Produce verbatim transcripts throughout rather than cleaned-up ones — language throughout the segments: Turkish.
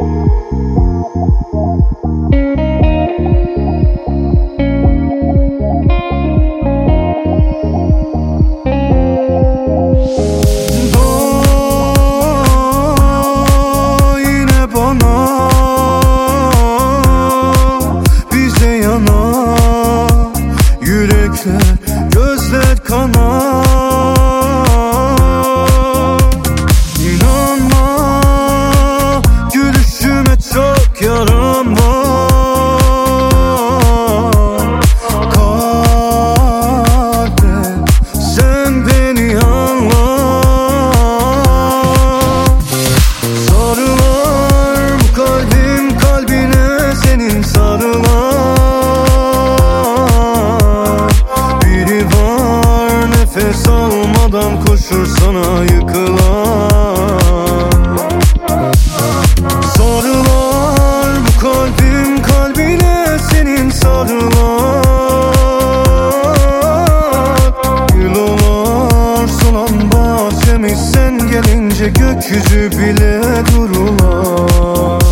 Gözler kanar. İnanma, gülüşüme çok yaram var. Kalbe sen beni anla. Sarılar bu kalbim kalbine senin sarılar. Nefes almadan koşur sana yıkılan. Sarılar bu kalbim kalbine senin sarılar. Yılolar solan bahçemiz sen gelince gökyüzü bile durular.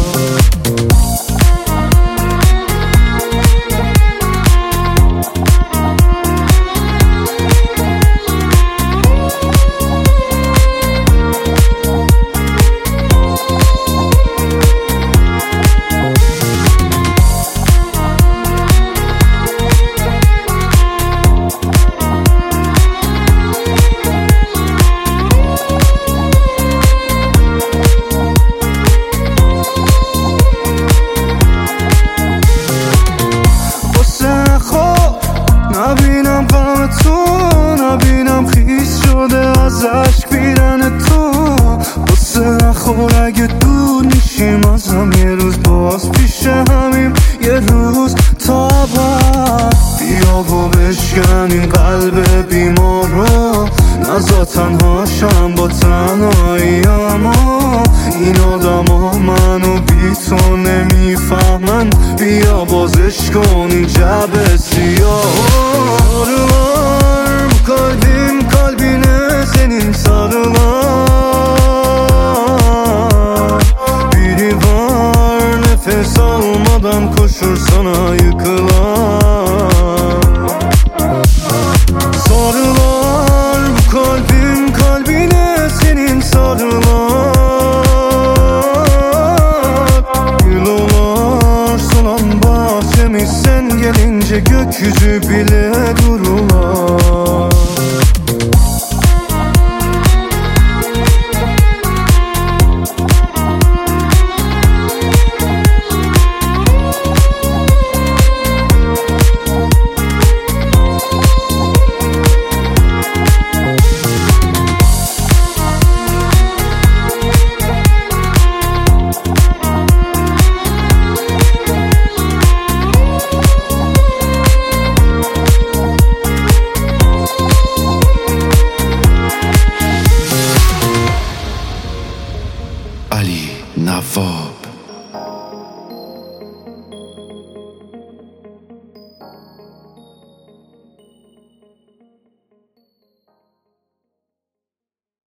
نبینم غم تو، نبینم خیس شده از عشق بیرن تو. قصه نخور اگه دور میشیم ازم یه روز باز پیش همیم یه روز تا بعد. بیا و بشکن این قلب بیمار رو، نزا تنهاشم با تنهایی‌امو. این آدم ها منو بی تو نمیفهمن، بیا بازش کن این جبه سیاه. Sarılar bu kalbim kalbine senin sarılar. Biri var nefes almadan koşur sana yıkılan. Sarılar bu kalbim kalbine senin sarılar. Yılolar solan bahçemiz sen gelince gökyüzü bile durular. Ali Navo.